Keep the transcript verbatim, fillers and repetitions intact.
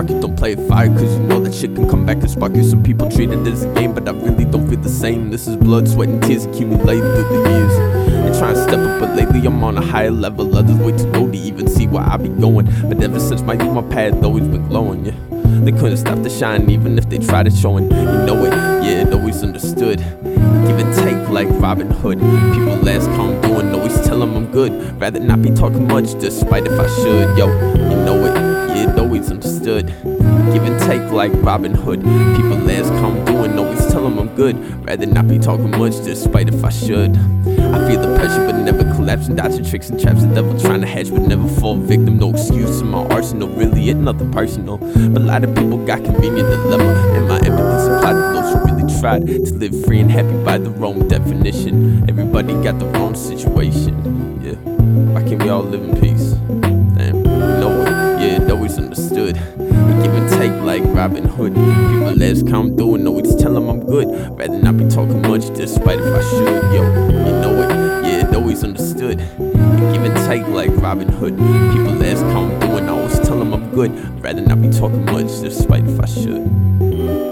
market, don't play it fire, cause you know that shit can come back and spark you. Some people treat it as a game, but I really don't feel the same. This is blood, sweat, and tears accumulated through the years. And trying to step up, but lately I'm on a higher level. Others way too low to even see where I be going. But ever since my youth, my path always been glowing, yeah. They couldn't stop the shine even if they tried it showing. You know it, yeah, it always understood. Give and take like Robin Hood. People ask how I'm doing, always tell them I'm good. Rather not be talking much, despite if I should. Yo, you know it, yeah, it always understood. Give and take like Robin Hood. People ask how I'm doing, always tell them I'm good. Rather not be talking much, despite if I should. I feel the pressure but never collapse, and dodging tricks and traps. The devil trying to hatch but never fall victim. No excuse in my arsenal, really it nothing personal. But a lot of people got convenient dilemma, and my empathy supplied to those who really tried to live free and happy by the wrong definition. Everybody got their own situation, yeah. Why can't we all live in peace? Damn, you know it, yeah, it always understood. And give and take like Robin Hood. People ask how I'm doing, always tell them I'm good. Rather not be talking much, despite if I should. Yo, you know it, yeah, it always understood. And give and take like Robin Hood. People ask how I'm doing, I always tell them I'm good. Rather not be talking much, despite if I should.